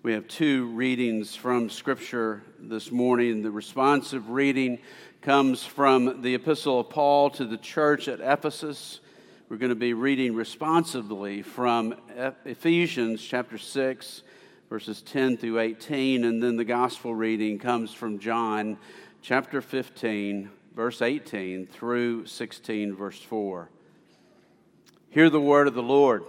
We have two readings from Scripture this morning. The responsive reading comes from the Epistle of Paul to the church at Ephesus. We're going to be reading responsively from Ephesians chapter 6, verses 10 through 18, and then the gospel reading comes from John chapter 15, verse 18 through 16, verse 4. Hear the word of the Lord.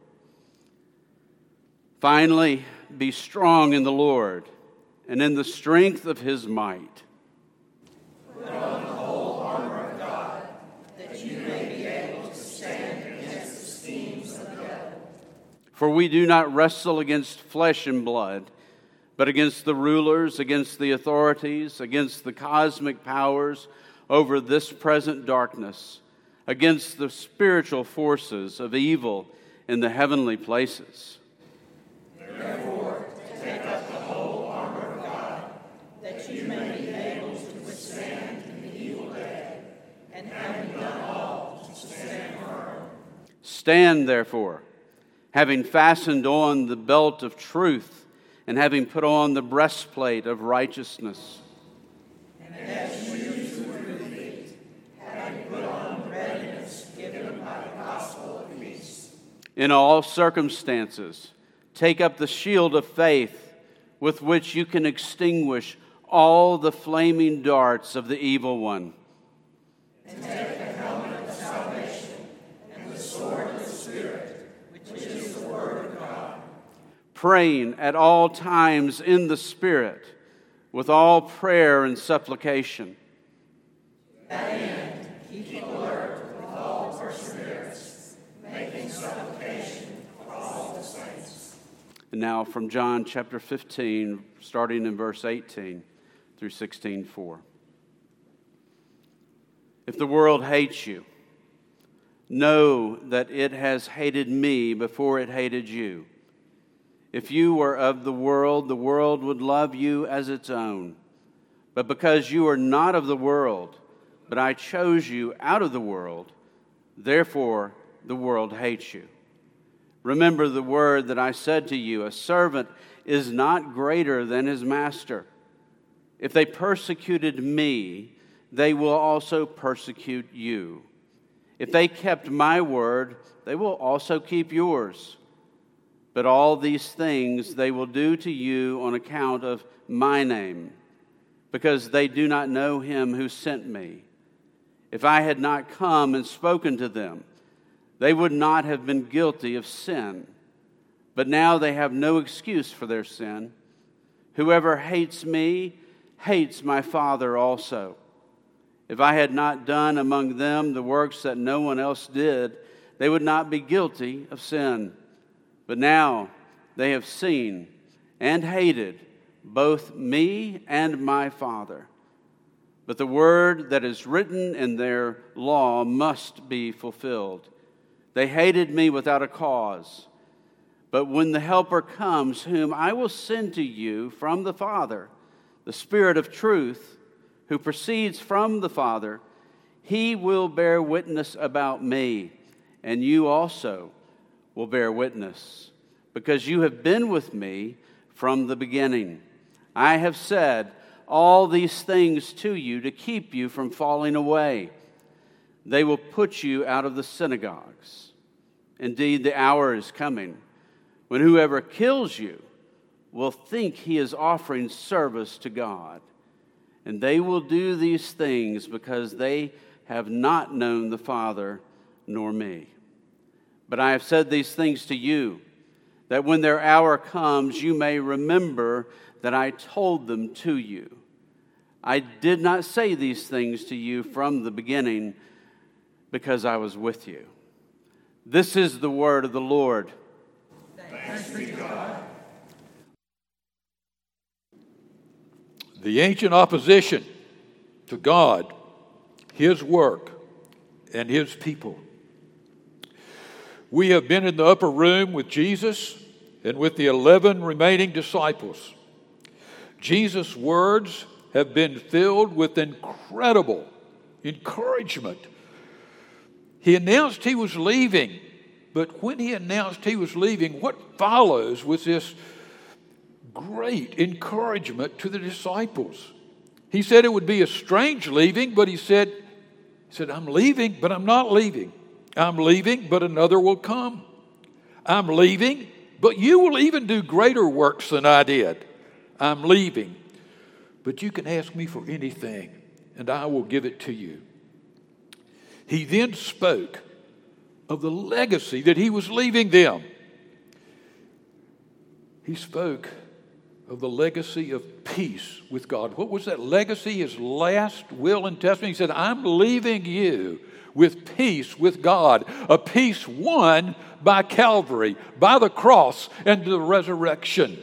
Finally, be strong in the Lord and in the strength of his might. Put on the whole armor of God, that you may be able to stand against the schemes of the devil. For we do not wrestle against flesh and blood, but against the rulers, against the authorities, against the cosmic powers over this present darkness, against the spiritual forces of evil in the heavenly places. Therefore, take up the whole armor of God, that you may be able to withstand in the evil day, and having done all, to stand firm. Stand, therefore, having fastened on the belt of truth, and having put on the breastplate of righteousness. And as you use the true feet, having put on the readiness given by the gospel of peace. In all circumstances, take up the shield of faith, with which you can extinguish all the flaming darts of the evil one. And take the helmet of salvation and the sword of the Spirit, which is the word of God. Praying at all times in the Spirit, with all prayer and supplication. To that end, keep alert with all perseverance, making supplication for all the saints. And now from John chapter 15, starting in verse 18 through 16:4. If the world hates you, know that it has hated me before it hated you. If you were of the world would love you as its own. But because you are not of the world, but I chose you out of the world, therefore the world hates you. Remember the word that I said to you, a servant is not greater than his master. If they persecuted me, they will also persecute you. If they kept my word, they will also keep yours. But all these things they will do to you on account of my name, because they do not know him who sent me. If I had not come and spoken to them, they would not have been guilty of sin. But now they have no excuse for their sin. Whoever hates me hates my Father also. If I had not done among them the works that no one else did, they would not be guilty of sin. But now they have seen and hated both me and my Father. But the word that is written in their law must be fulfilled. They hated me without a cause. But when the Helper comes, whom I will send to you from the Father, the Spirit of truth, who proceeds from the Father, he will bear witness about me, and you also will bear witness, because you have been with me from the beginning. I have said all these things to you to keep you from falling away. They will put you out of the synagogues. Indeed, the hour is coming when whoever kills you will think he is offering service to God. And they will do these things because they have not known the Father nor me. But I have said these things to you, that when their hour comes, you may remember that I told them to you. I did not say these things to you from the beginning because I was with you. This is the word of the Lord. Thanks be to God. The ancient opposition to God, his work, and his people. We have been in the upper room with Jesus and with the 11 remaining disciples. Jesus' words have been filled with incredible encouragement. He announced he was leaving, but when he announced he was leaving, what follows was this great encouragement to the disciples. He said it would be a strange leaving, but he said, I'm leaving, but I'm not leaving. I'm leaving, but another will come. I'm leaving, but you will even do greater works than I did. I'm leaving, but you can ask me for anything, and I will give it to you. He then spoke of the legacy that he was leaving them. He spoke of the legacy of peace with God. What was that legacy? His last will and testament. He said, I'm leaving you with peace with God, a peace won by Calvary, by the cross and the resurrection.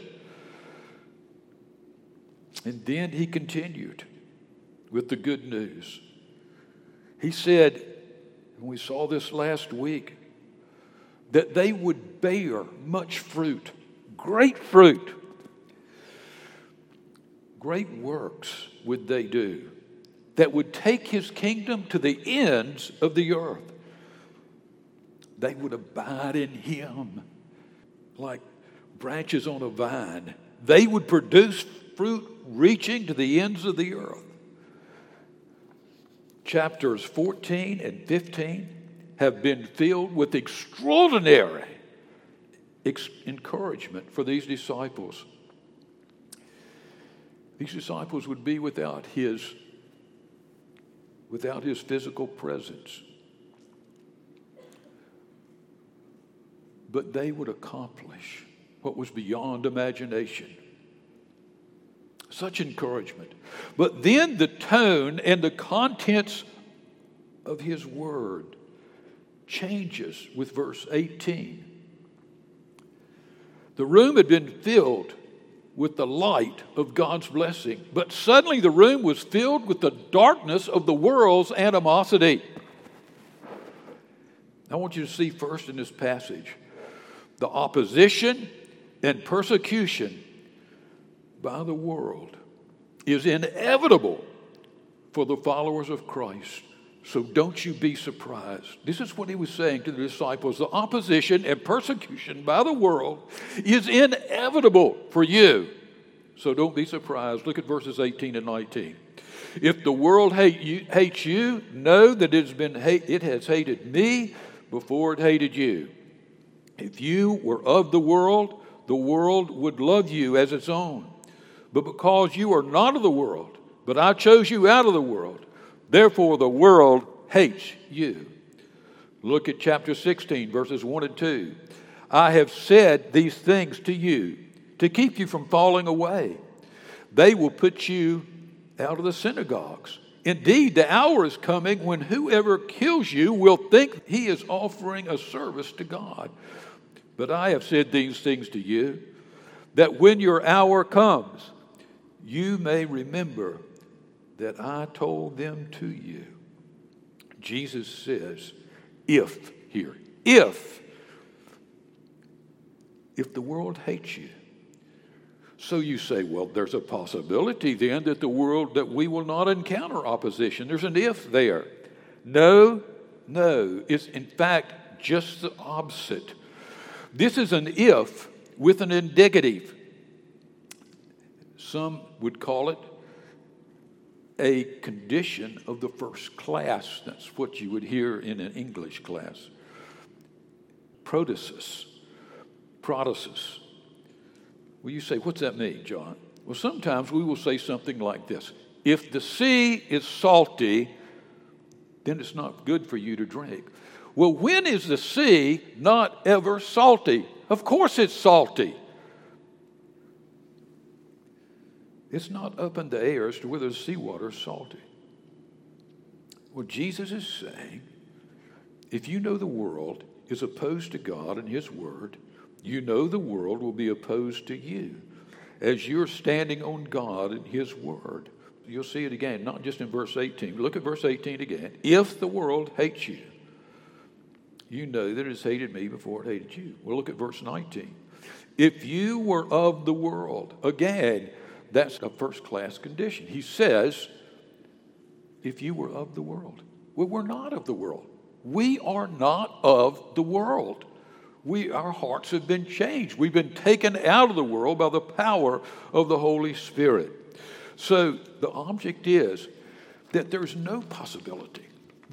And then he continued with the good news. He said, and we saw this last week, that they would bear much fruit, great fruit. Great works would they do that would take his kingdom to the ends of the earth. They would abide in him like branches on a vine. They would produce fruit reaching to the ends of the earth. Chapters 14 and 15 have been filled with extraordinary encouragement for these disciples. These disciples would be without his physical presence. But they would accomplish what was beyond imagination. Such encouragement. But then the tone and the contents of his word changes with verse 18. The room had been filled with the light of God's blessing, but suddenly the room was filled with the darkness of the world's animosity. I want you to see first in this passage the opposition and persecution by the world is inevitable for the followers of Christ. So don't you be surprised. This is what he was saying to the disciples. The opposition and persecution by the world is inevitable for you. So don't be surprised. Look at verses 18 and 19. If the world hates you, know that it has hated me before it hated you. If you were of the world would love you as its own. But because you are not of the world, but I chose you out of the world, therefore the world hates you. Look at chapter 16, verses 1 and 2. I have said these things to you to keep you from falling away. They will put you out of the synagogues. Indeed, the hour is coming when whoever kills you will think he is offering a service to God. But I have said these things to you, that when your hour comes, you may remember that I told them to you. Jesus says, if the world hates you. So you say, well, there's a possibility then that we will not encounter opposition. There's an if there. No, it's in fact just the opposite. This is an if with an indicative. Some would call it a condition of the first class. That's what you would hear in an English class. Protasis. Well, you say, what's that mean, John? Well, sometimes we will say something like this. If the sea is salty, then it's not good for you to drink. Well, when is the sea not ever salty? Of course it's salty. It's not up in the air as to whether the seawater is salty. Well, Jesus is saying, if you know the world is opposed to God and his word, you know the world will be opposed to you as you're standing on God and his word. You'll see it again, not just in verse 18. Look at verse 18 again. If the world hates you, you know that it has hated me before it hated you. Well, look at verse 19. If you were of the world, again, that's a first-class condition. He says, if you were of the world. Well, we're not of the world. We are not of the world. Our hearts have been changed. We've been taken out of the world by the power of the Holy Spirit. So the object is that there's no possibility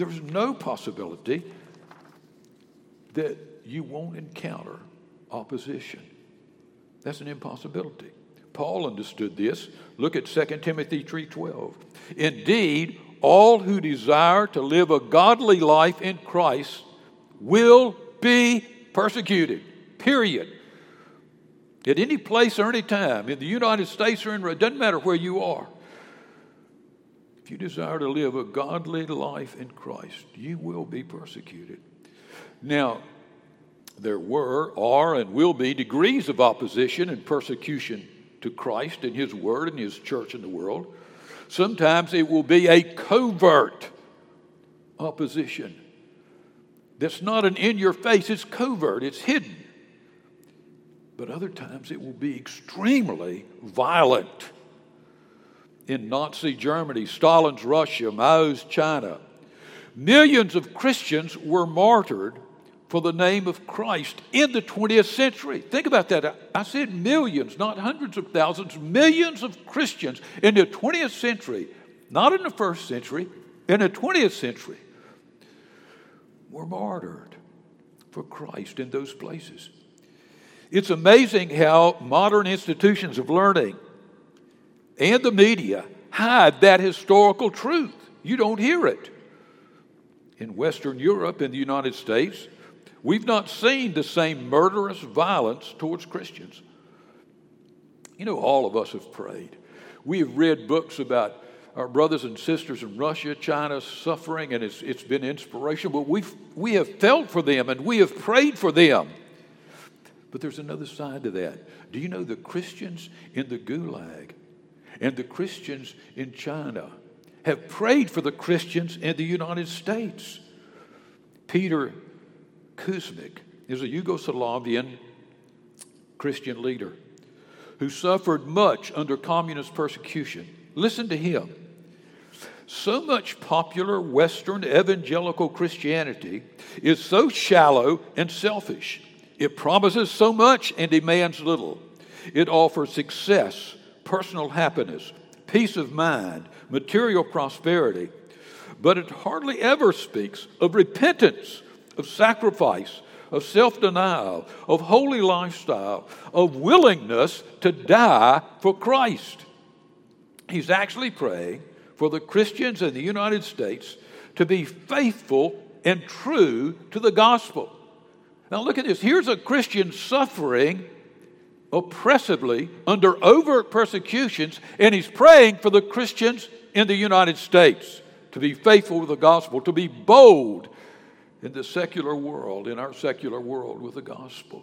that you won't encounter opposition. That's an impossibility. Paul understood this. Look at 2 Timothy 3:12. Indeed, all who desire to live a godly life in Christ will be persecuted, period. At any place or any time, in the United States or it doesn't matter where you are. If you desire to live a godly life in Christ, you will be persecuted. Now, there are, and will be degrees of opposition and persecution to Christ and His Word and His church in the world. Sometimes it will be a covert opposition. That's not an in-your-face, it's covert, it's hidden. But other times it will be extremely violent. In Nazi Germany, Stalin's Russia, Mao's China, millions of Christians were martyred for the name of Christ in the 20th century. Think about that. I said millions, not hundreds of thousands, millions of Christians in the 20th century, not in the first century, in the 20th century, were martyred for Christ in those places. It's amazing how modern institutions of learning and the media hide that historical truth. You don't hear it. In Western Europe, in the United States, we've not seen the same murderous violence towards Christians. You know, all of us have prayed. We have read books about our brothers and sisters in Russia, China, suffering, and it's been inspirational. But we have felt for them, and we have prayed for them. But there's another side to that. Do you know the Christians in the Gulag and the Christians in China have prayed for the Christians in the United States? Peter Kuzmic is a Yugoslavian Christian leader who suffered much under communist persecution. Listen to him. So much popular Western evangelical Christianity is so shallow and selfish. It promises so much and demands little. It offers success, personal happiness, peace of mind, material prosperity, but it hardly ever speaks of repentance, of sacrifice, of self-denial, of holy lifestyle, of willingness to die for Christ. He's actually praying for the Christians in the United States to be faithful and true to the gospel. Now look at this. Here's a Christian suffering oppressively under overt persecutions, and he's praying for the Christians in the United States to be faithful to the gospel, to be bold in the secular world, in our secular world with the gospel.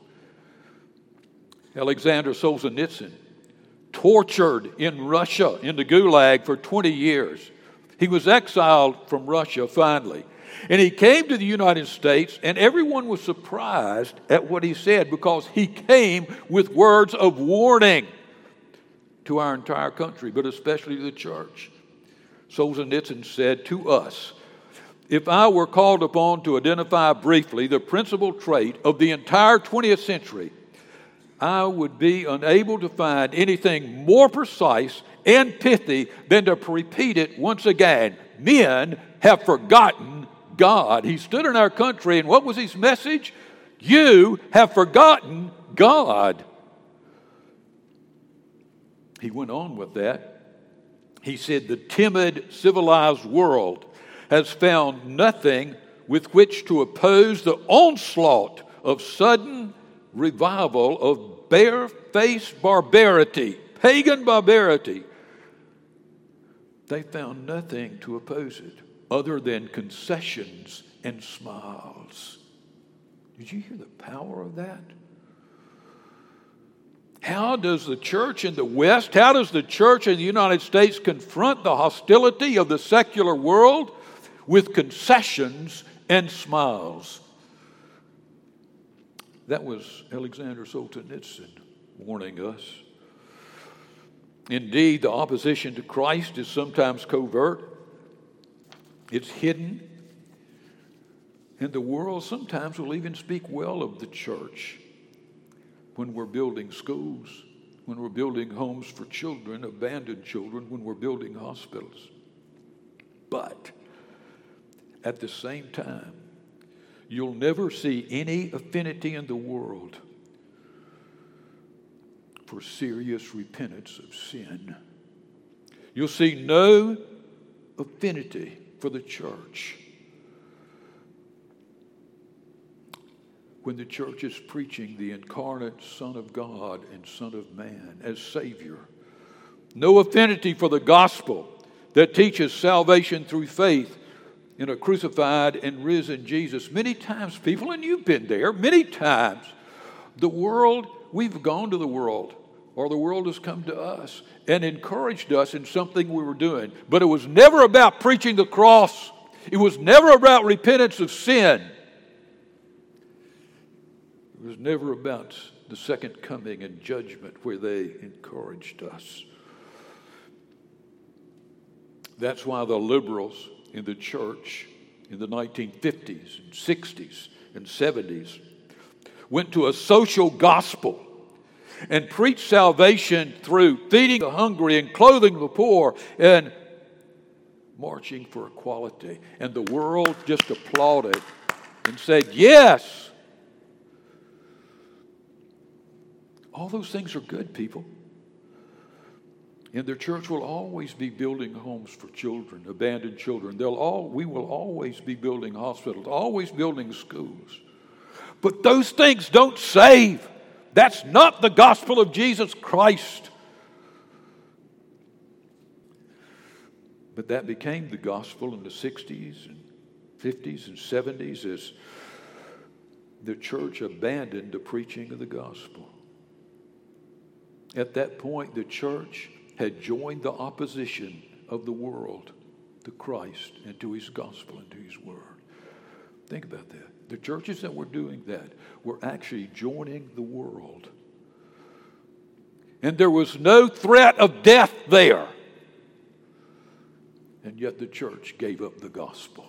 Alexander Solzhenitsyn, tortured in Russia, in the Gulag for 20 years. He was exiled from Russia finally. And he came to the United States, and everyone was surprised at what he said because he came with words of warning to our entire country, but especially to the church. Solzhenitsyn said to us, if I were called upon to identify briefly the principal trait of the entire 20th century, I would be unable to find anything more precise and pithy than to repeat it once again. Men have forgotten God. He stood in our country, and what was his message? You have forgotten God. He went on with that. He said, the timid, civilized world has found nothing with which to oppose the onslaught of sudden revival of bare-faced barbarity, pagan barbarity. They found nothing to oppose it other than concessions and smiles. Did you hear the power of that? How does the church in the West, how does the church in the United States confront the hostility of the secular world? With concessions and smiles. That was Alexander Solzhenitsyn warning us. Indeed, the opposition to Christ is sometimes covert. It's hidden. And the world sometimes will even speak well of the church when we're building schools, when we're building homes for children, abandoned children, when we're building hospitals. But at the same time, you'll never see any affinity in the world for serious repentance of sin. You'll see no affinity for the church when the church is preaching the incarnate Son of God and Son of Man as Savior. No affinity for the gospel that teaches salvation through faith in a crucified and risen Jesus. Many times, people, and you've been there, many times, the world, we've gone to the world, or the world has come to us and encouraged us in something we were doing. But it was never about preaching the cross. It was never about repentance of sin. It was never about the second coming and judgment where they encouraged us. That's why the liberals in the church in the 1950s and 60s and 70s went to a social gospel and preached salvation through feeding the hungry and clothing the poor and marching for equality. And the world just applauded and said, yes. All those things are good, people. And their church will always be building homes for children, abandoned children. We will always be building hospitals, always building schools. But those things don't save. That's not the gospel of Jesus Christ. But that became the gospel in the 60s and 50s and 70s as the church abandoned the preaching of the gospel. At that point, the church had joined the opposition of the world to Christ and to his gospel and to his word. Think about that. The churches that were doing that were actually joining the world. And there was no threat of death there. And yet the church gave up the gospel.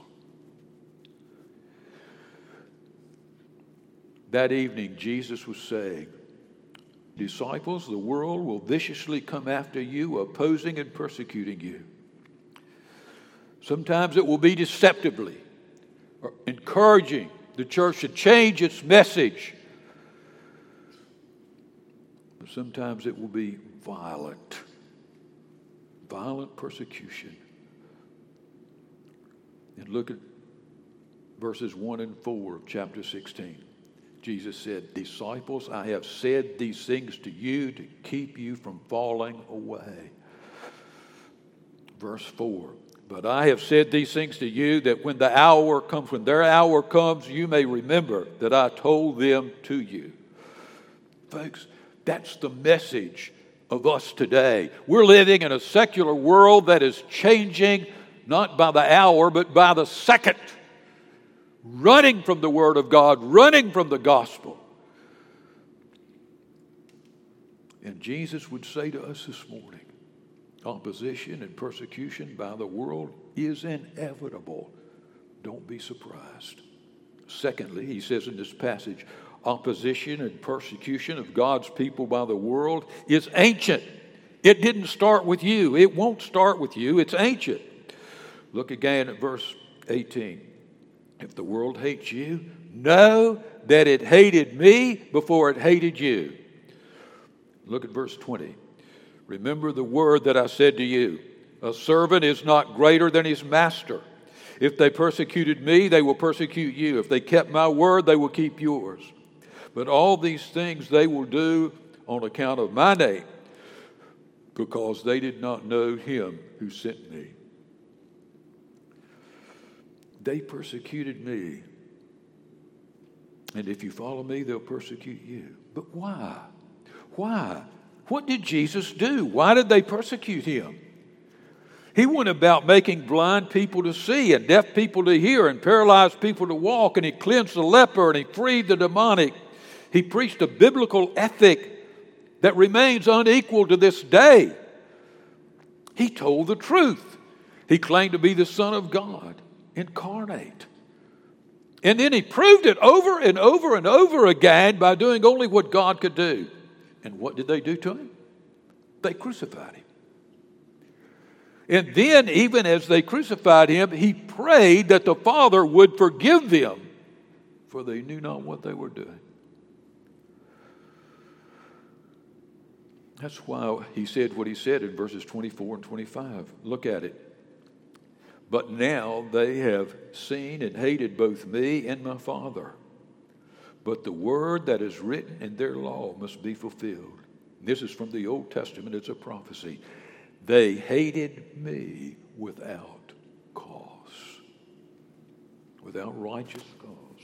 That evening, Jesus was saying, disciples, the world will viciously come after you, opposing and persecuting you. Sometimes it will be deceptively, or encouraging the church to change its message. But sometimes it will be violent persecution. And look at verses 1 and 4 of chapter 16. Jesus said, disciples, I have said these things to you to keep you from falling away. Verse 4, but I have said these things to you that when their hour comes, you may remember that I told them to you. Folks, that's the message of us today. We're living in a secular world that is changing not by the hour, but by the second. Running from the Word of God, running from the gospel. And Jesus would say to us this morning, opposition and persecution by the world is inevitable. Don't be surprised. Secondly, he says in this passage, opposition and persecution of God's people by the world is ancient. It didn't start with you. It won't start with you. It's ancient. Look again at verse 18. If the world hates you, know that it hated me before it hated you. Look at verse 20. Remember the word that I said to you. A servant is not greater than his master. If they persecuted me, they will persecute you. If they kept my word, they will keep yours. But all these things they will do on account of my name, because they did not know him who sent me. They persecuted me. And if you follow me, they'll persecute you. But why? Why? What did Jesus do? Why did they persecute him? He went about making blind people to see and deaf people to hear and paralyzed people to walk, and he cleansed the leper and he freed the demonic. He preached a biblical ethic that remains unequal to this day. He told the truth. He claimed to be the Son of God, incarnate. And then he proved it over and over and over again by doing only what God could do. And what did they do to him? They crucified him. And then, even as they crucified him, he prayed that the Father would forgive them, for they knew not what they were doing. That's why he said what he said in verses 24 and 25. Look at it. But now they have seen and hated both me and my Father. But the word that is written in their law must be fulfilled. This is from the Old Testament. It's a prophecy. They hated me without cause, without righteous cause.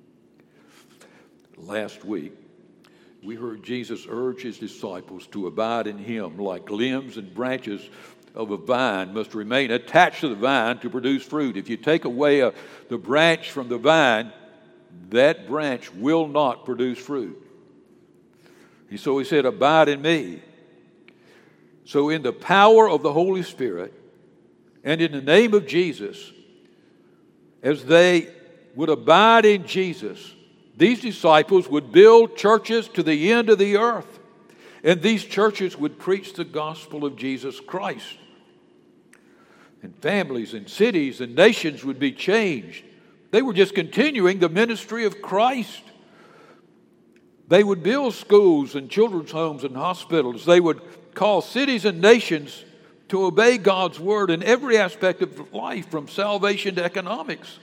Last week, we heard Jesus urge his disciples to abide in him like limbs and branches of a vine must remain attached to the vine to produce fruit. If you take away the branch from the vine, that branch will not produce fruit. So he said, abide in me. So in the power of the Holy Spirit and in the name of Jesus, as they would abide in Jesus, these disciples would build churches to the end of the earth. And these churches would preach the gospel of Jesus Christ. And families and cities and nations would be changed. They were just continuing the ministry of Christ. They would build schools and children's homes and hospitals. They would call cities and nations to obey God's word in every aspect of life, from salvation to economics.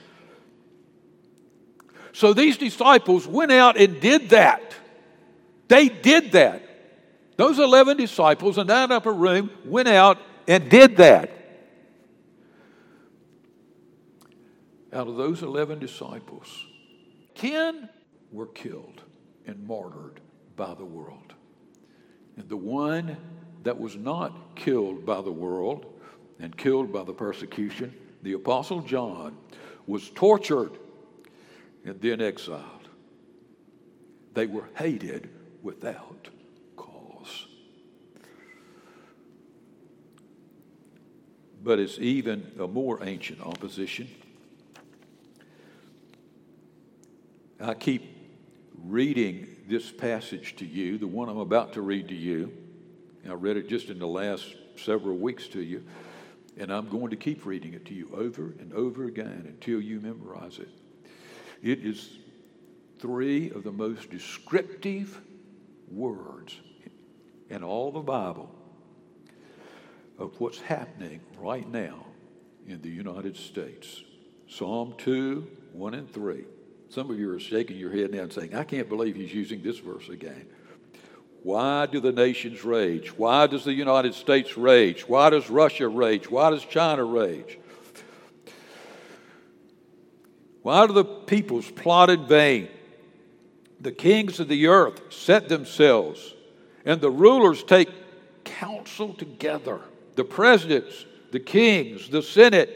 So these disciples went out and did that. They did that. Those 11 disciples in that upper room went out and did that. Out of those 11 disciples, 10 were killed and martyred by the world. And the one that was not killed by the world and killed by the persecution, the Apostle John, was tortured and then exiled. They were hated without cause. But it's even a more ancient opposition. I keep reading this passage to you, the one I'm about to read to you. I read it just in the last several weeks to you, and I'm going to keep reading it to you over and over again until you memorize it. It is 3 of the most descriptive words in all the Bible of what's happening right now in the United States. Psalm 2, 1 and 3. Some of you are shaking your head now and saying, I can't believe he's using this verse again. Why do the nations rage? Why does the United States rage? Why does Russia rage? Why does China rage? Why do the peoples plot in vain? The kings of the earth set themselves, and the rulers take counsel together. The presidents, the kings, the Senate,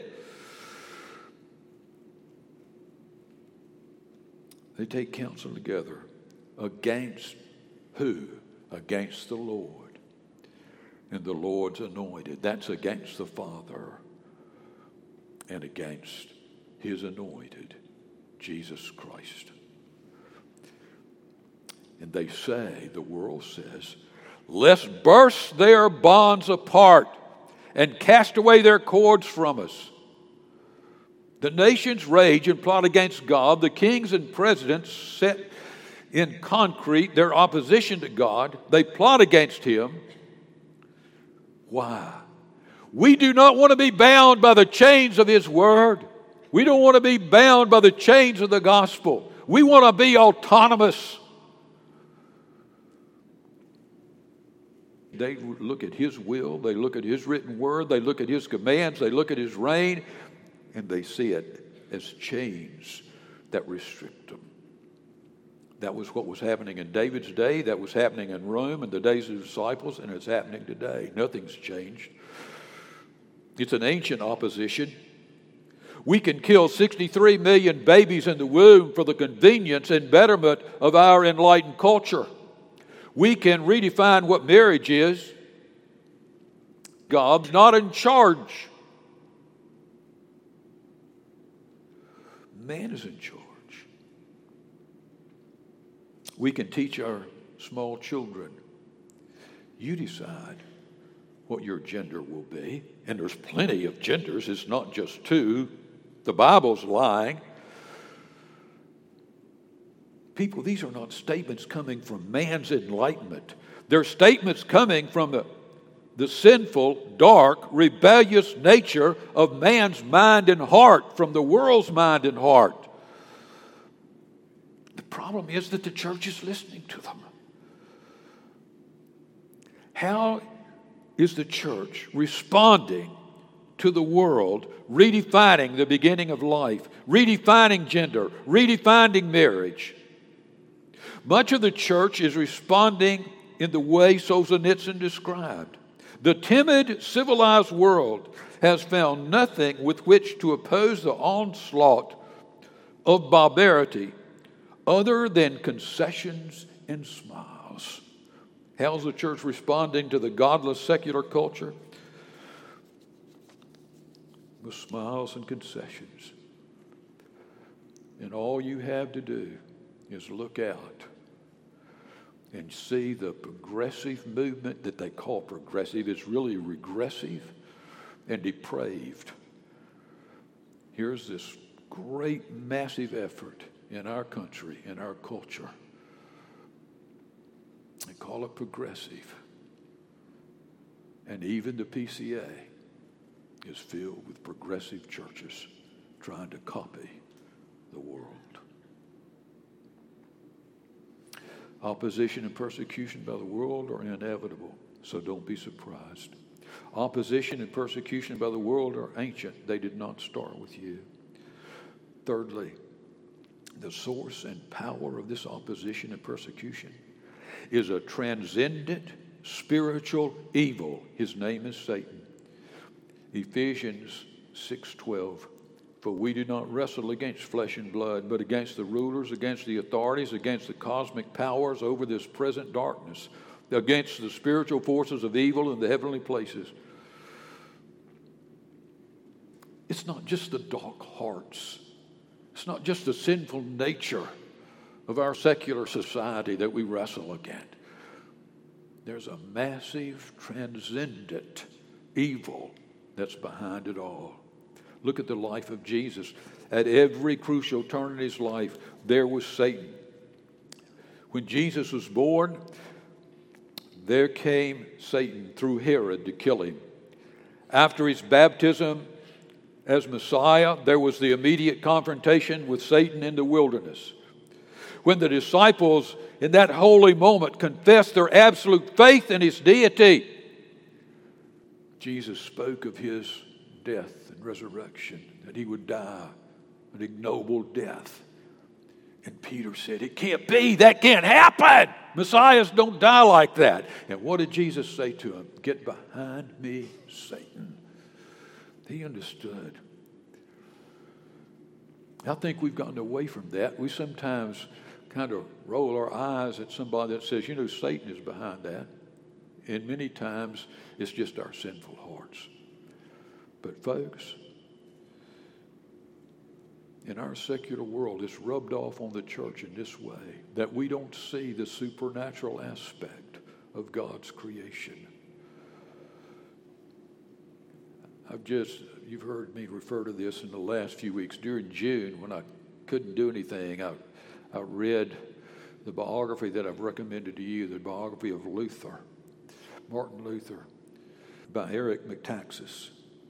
they take counsel together against who? Against the Lord and the Lord's anointed. That's against the Father and against his anointed, Jesus Christ. And they say, the world says, let's burst their bonds apart and cast away their cords from us. The nations rage and plot against God. The kings and presidents set in concrete their opposition to God. They plot against him. Why? We do not want to be bound by the chains of his word. We don't want to be bound by the chains of the gospel. We want to be autonomous. They look at his will. They look at his written word. They look at his commands. They look at his reign. And they see it as chains that restrict them. That was what was happening in David's day. That was happening in Rome in the days of the disciples. And it's happening today. Nothing's changed. It's an ancient opposition. We can kill 63 million babies in the womb for the convenience and betterment of our enlightened culture. We can redefine what marriage is. God's not in charge. Man is in charge. We can teach our small children, you decide what your gender will be. And there's plenty of genders. It's not just two. The Bible's lying. People, these are not statements coming from man's enlightenment. They're statements coming from the sinful, dark, rebellious nature of man's mind and heart, from the world's mind and heart. The problem is that the church is listening to them. How is the church responding to the world, redefining the beginning of life, redefining gender, redefining marriage? Much of the church is responding in the way Solzhenitsyn described. The timid, civilized world has found nothing with which to oppose the onslaught of barbarity other than concessions and smiles. How's the church responding to the godless secular culture? With smiles and concessions. And all you have to do is look out and see the progressive movement that they call progressive. It's really regressive and depraved. Here's this great, massive effort in our country, in our culture. They call it progressive. And even the PCA is filled with progressive churches trying to copy the world. Opposition and persecution by the world are inevitable, so don't be surprised. Opposition and persecution by the world are ancient. They did not start with you. Thirdly, the source and power of this opposition and persecution is a transcendent spiritual evil. His name is Satan. Ephesians 6:12. For we do not wrestle against flesh and blood, but against the rulers, against the authorities, against the cosmic powers over this present darkness, against the spiritual forces of evil in the heavenly places. It's not just the dark hearts. It's not just the sinful nature of our secular society that we wrestle against. There's a massive, transcendent evil that's behind it all. Look at the life of Jesus. At every crucial turn in his life, there was Satan. When Jesus was born, there came Satan through Herod to kill him. After his baptism as Messiah, there was the immediate confrontation with Satan in the wilderness. When the disciples in that holy moment confessed their absolute faith in his deity, Jesus spoke of his death and resurrection, that he would die an ignoble death. And Peter said, it can't be, that can't happen. Messiahs don't die like that. And what did Jesus say to him? Get behind me, Satan. He understood. I think we've gotten away from that. We sometimes kind of roll our eyes at somebody that says, Satan is behind that. And many times it's just our sinful hearts. But folks, in our secular world, it's rubbed off on the church in this way, that we don't see the supernatural aspect of God's creation. You've heard me refer to this in the last few weeks. During June, when I couldn't do anything, I read the biography that I've recommended to you, the biography of Luther, Martin Luther, by Eric Metaxas.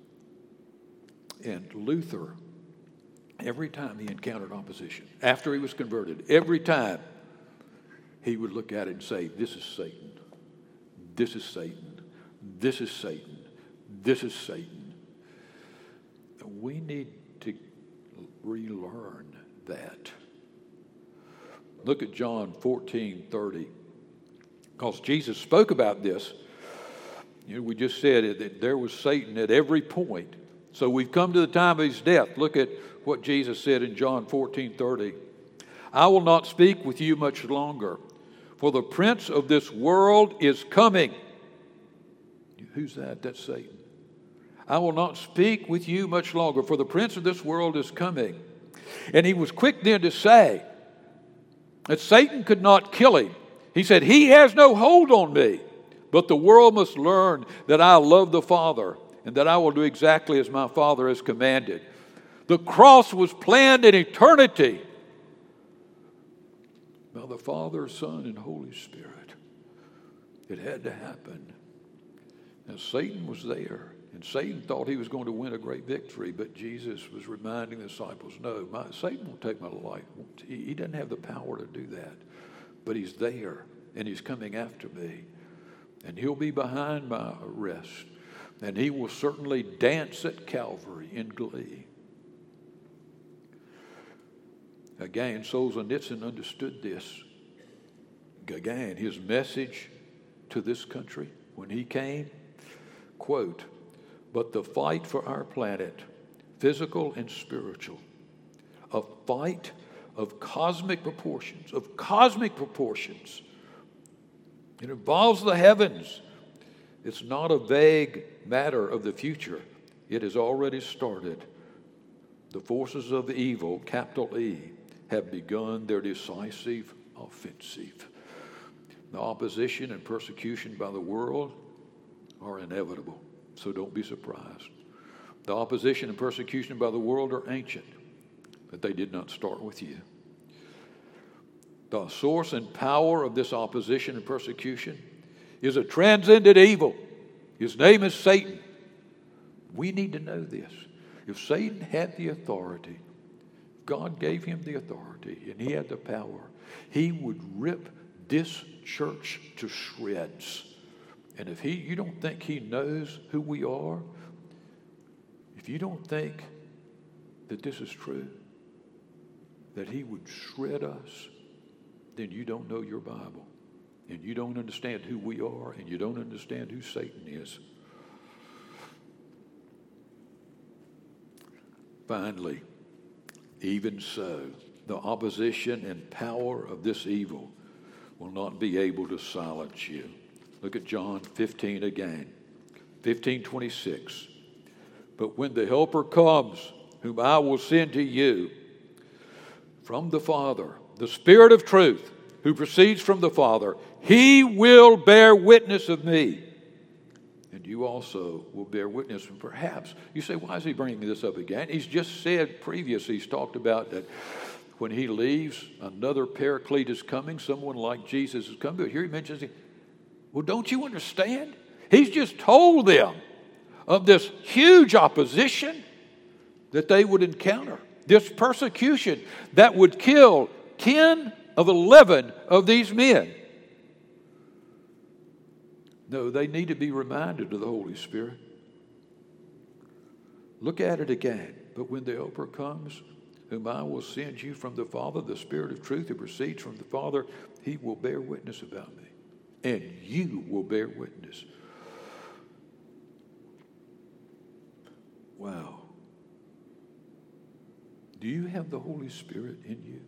And Luther, every time he encountered opposition, after he was converted, every time he would look at it and say, this is Satan, this is Satan, this is Satan, this is Satan. We need to relearn that. Look at John 14:30, because Jesus spoke about this. We just said that there was Satan at every point. So we've come to the time of his death. Look at what Jesus said in John 14:30. I will not speak with you much longer, for the prince of this world is coming. Who's that? That's Satan. I will not speak with you much longer, for the prince of this world is coming. And he was quick then to say, that Satan could not kill him. He said, he has no hold on me, but the world must learn that I love the Father and that I will do exactly as my Father has commanded. The cross was planned in eternity by the Father, Son, and Holy Spirit. It had to happen. And Satan was there. And Satan thought he was going to win a great victory, but Jesus was reminding the disciples, no, Satan won't take my life. He doesn't have the power to do that. But he's there, and he's coming after me. And he'll be behind my arrest. And he will certainly dance at Calvary in glee. Again, Solzhenitsyn understood this. Again, his message to this country when he came, quote, but the fight for our planet, physical and spiritual, a fight of cosmic proportions, It involves the heavens. It's not a vague matter of the future. It has already started. The forces of evil, capital E, have begun their decisive offensive. The opposition and persecution by the world are inevitable, so don't be surprised. The opposition and persecution by the world are ancient, but they did not start with you. The source and power of this opposition and persecution is a transcendent evil. His name is Satan. We need to know this. If Satan had the authority, God gave him the authority, and he had the power, he would rip this church to shreds. And if you don't think he knows who we are, if you don't think that this is true, that he would shred us, then you don't know your Bible. And you don't understand who we are, and you don't understand who Satan is. Finally, even so, the opposition and power of this evil will not be able to silence you. Look at John 15 again, 15:26. But when the Helper comes, whom I will send to you from the Father, the Spirit of truth, who proceeds from the Father, he will bear witness of me. And you also will bear witness. And perhaps, you say, why is he bringing this up again? He's just said previously, he's talked about that when he leaves, another paraclete is coming, someone like Jesus is coming. But here he mentions it. Well, don't you understand? He's just told them of this huge opposition that they would encounter, this persecution that would kill 10 of 11 of these men. No, they need to be reminded of the Holy Spirit. Look at it again. But when the Helper comes, whom I will send you from the Father, the Spirit of truth who proceeds from the Father, he will bear witness about me. And you will bear witness. Wow. Do you have the Holy Spirit in you?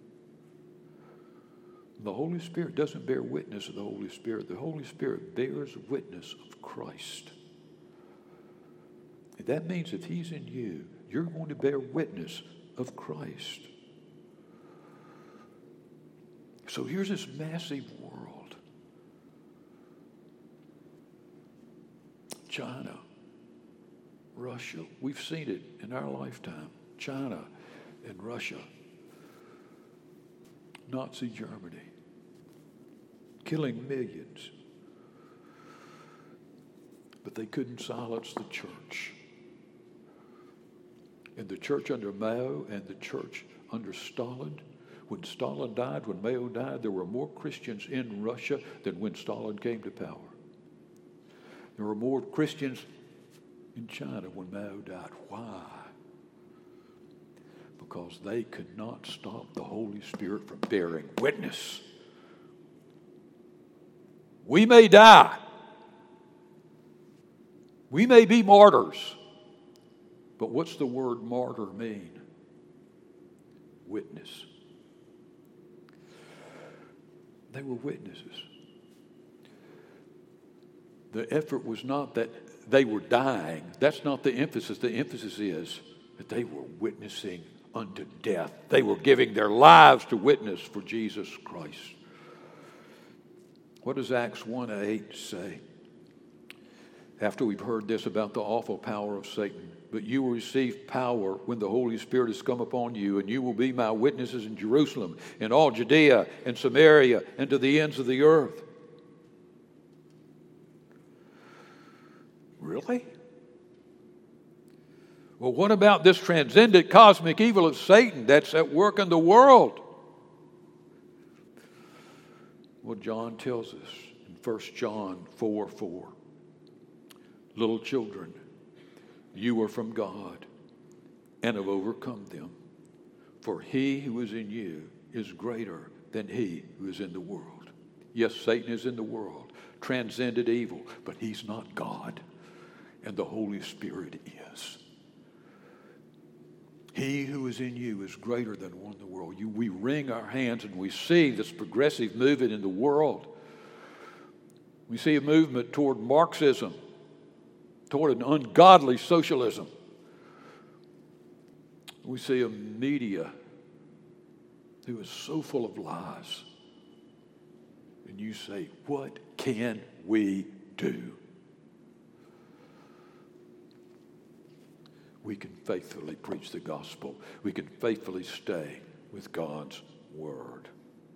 The Holy Spirit doesn't bear witness of the Holy Spirit. The Holy Spirit bears witness of Christ. And that means if he's in you, you're going to bear witness of Christ. So here's this massive world. China, Russia, we've seen it in our lifetime. China and Russia. Nazi Germany, killing millions. But they couldn't silence the church. And the church under Mao and the church under Stalin, when Stalin died, when Mao died, there were more Christians in Russia than when Stalin came to power. There were more Christians in China when Mao died. Why? Because they could not stop the Holy Spirit from bearing witness. We may die. We may be martyrs. But what's the word martyr mean? Witness. They were witnesses. The effort was not that they were dying. That's not the emphasis. The emphasis is that they were witnessing unto death. They were giving their lives to witness for Jesus Christ. What does Acts 1:8 say? After we've heard this about the awful power of Satan, but you will receive power when the Holy Spirit has come upon you, and you will be my witnesses in Jerusalem, in all Judea and Samaria, and to the ends of the earth. Really? Well, what about this transcendent cosmic evil of Satan that's at work in the world? Well, John tells us in 1 John 4:4, little children, you are from God and have overcome them. For he who is in you is greater than he who is in the world. Yes, Satan is in the world, transcended evil, but he's not God, and the Holy Spirit is. He who is in you is greater than one in the world. We wring our hands and we see this progressive movement in the world. We see a movement toward Marxism, toward an ungodly socialism. We see a media who is so full of lies. And you say, what can we do? We can faithfully preach the gospel. We can faithfully stay with God's word.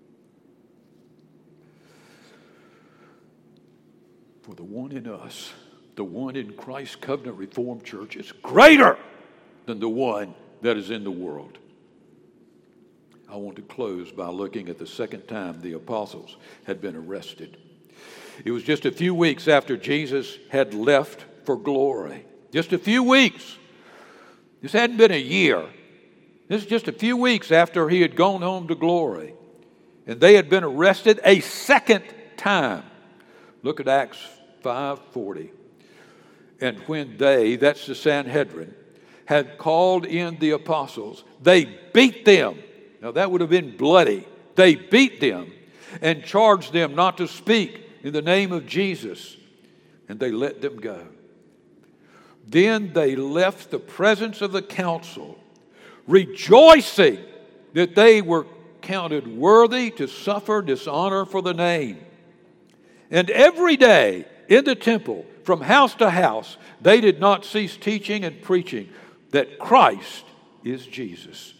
For the one in us, the one in Christ's Covenant Reformed Church, is greater than the one that is in the world. I want to close by looking at the second time the apostles had been arrested. It was just a few weeks after Jesus had left for glory. Just a few weeks. This hadn't been a year. This is just a few weeks after he had gone home to glory. And they had been arrested a second time. Look at Acts 5:40. And when they, that's the Sanhedrin, had called in the apostles, they beat them. Now that would have been bloody. They beat them and charged them not to speak in the name of Jesus. And they let them go. Then they left the presence of the council, rejoicing that they were counted worthy to suffer dishonor for the name. And every day in the temple, from house to house, they did not cease teaching and preaching that Christ is Jesus.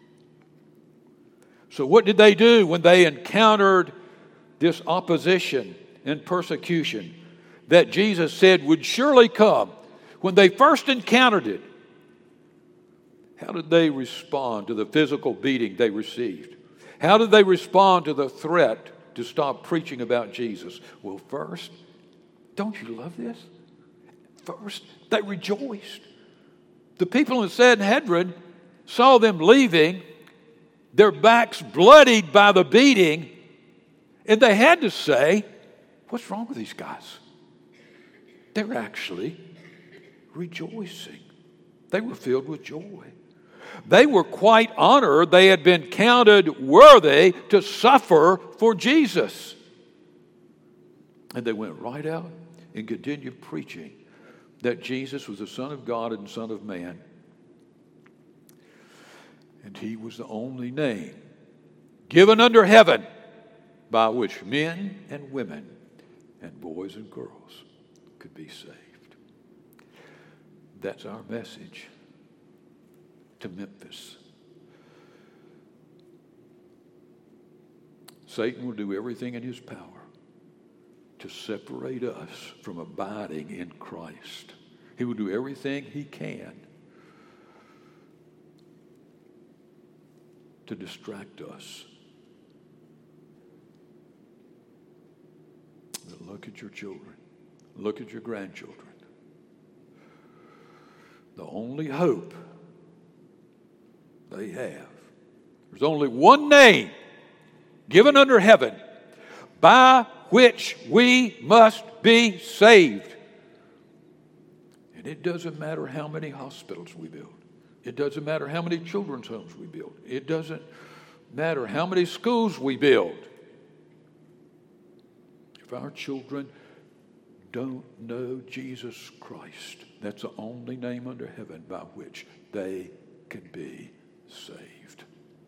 So what did they do when they encountered this opposition and persecution that Jesus said would surely come? When they first encountered it, how did they respond to the physical beating they received? How did they respond to the threat to stop preaching about Jesus? Well, first, don't you love this? First, they rejoiced. The people in Sanhedrin saw them leaving, their backs bloodied by the beating, and they had to say, what's wrong with these guys? They're actually rejoicing. They were filled with joy. They were quite honored they had been counted worthy to suffer for Jesus. And they went right out and continued preaching that Jesus was the Son of God and Son of Man. And he was the only name given under heaven by which men and women and boys and girls could be saved. That's our message to Memphis. Satan will do everything in his power to separate us from abiding in Christ. He will do everything he can to distract us. But look at your children. Look at your grandchildren. The only hope they have. There's only one name given under heaven by which we must be saved. And it doesn't matter how many hospitals we build. It doesn't matter how many children's homes we build. It doesn't matter how many schools we build. If our children don't know Jesus Christ, that's the only name under heaven by which they can be saved.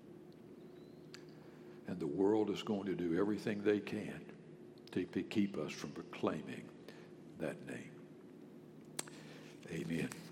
And the world is going to do everything they can to keep us from proclaiming that name. Amen.